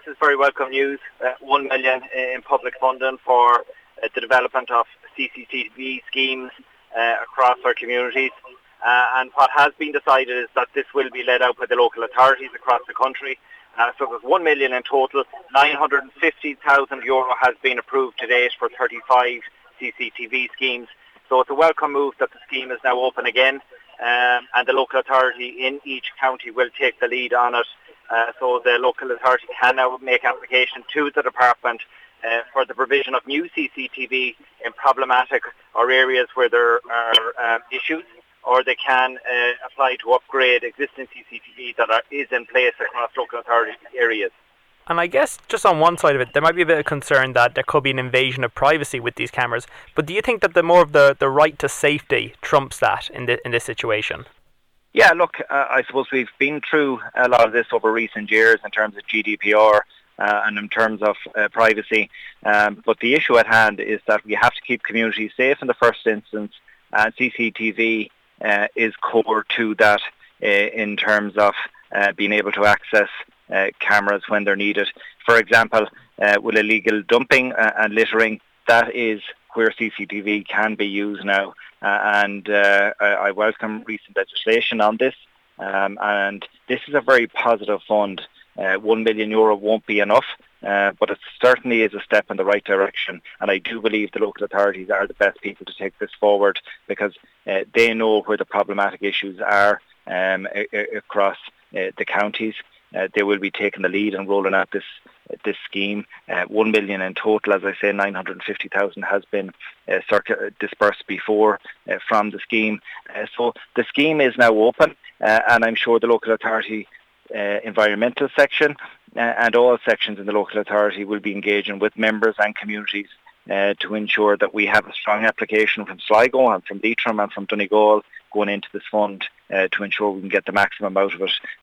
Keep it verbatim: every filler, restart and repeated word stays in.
this is very welcome news. Uh, One million in public funding for uh, the development of C C T V schemes uh, across our communities. Uh, and what has been decided is that this will be led out by the local authorities across the country. Uh, so there's one million in total. nine hundred fifty thousand euro has been approved to date for thirty-five C C T V schemes. So it's a welcome move that the scheme is now open again. Um, and the local authority in each county will take the lead on it. Uh, so the local authority can now make application to the department uh, for the provision of new C C T V in problematic or areas where there are um, issues, or they can uh, apply to upgrade existing C C T V that are, is in place across local authority areas. And I guess just on one side of it, there might be a bit of concern that there could be an invasion of privacy with these cameras. But do you think that the more of the, the right to safety trumps that in the, in this situation? Yeah, look, uh, I suppose we've been through a lot of this over recent years in terms of G D P R uh, and in terms of uh, privacy. Um, but the issue at hand is that we have to keep communities safe in the first instance. And C C T V uh, is core to that uh, in terms of uh, being able to access Uh, cameras when they're needed. For example, uh, with illegal dumping uh, and littering, that is where C C T V can be used now. Uh, and uh, I, I welcome recent legislation on this. Um, and this is a very positive fund. Uh, one million euro won't be enough, uh, but it certainly is a step in the right direction. And I do believe the local authorities are the best people to take this forward because uh, they know where the problematic issues are um, a- a- across uh, the counties. Uh, they will be taking the lead and rolling out this uh, this scheme. Uh, One million in total, as I say, nine hundred fifty thousand has been uh, circa- dispersed before uh, from the scheme. Uh, so the scheme is now open, uh, and I'm sure the local authority uh, environmental section uh, and all sections in the local authority will be engaging with members and communities uh, to ensure that we have a strong application from Sligo and from Leitrim and from Donegal going into this fund uh, to ensure we can get the maximum out of it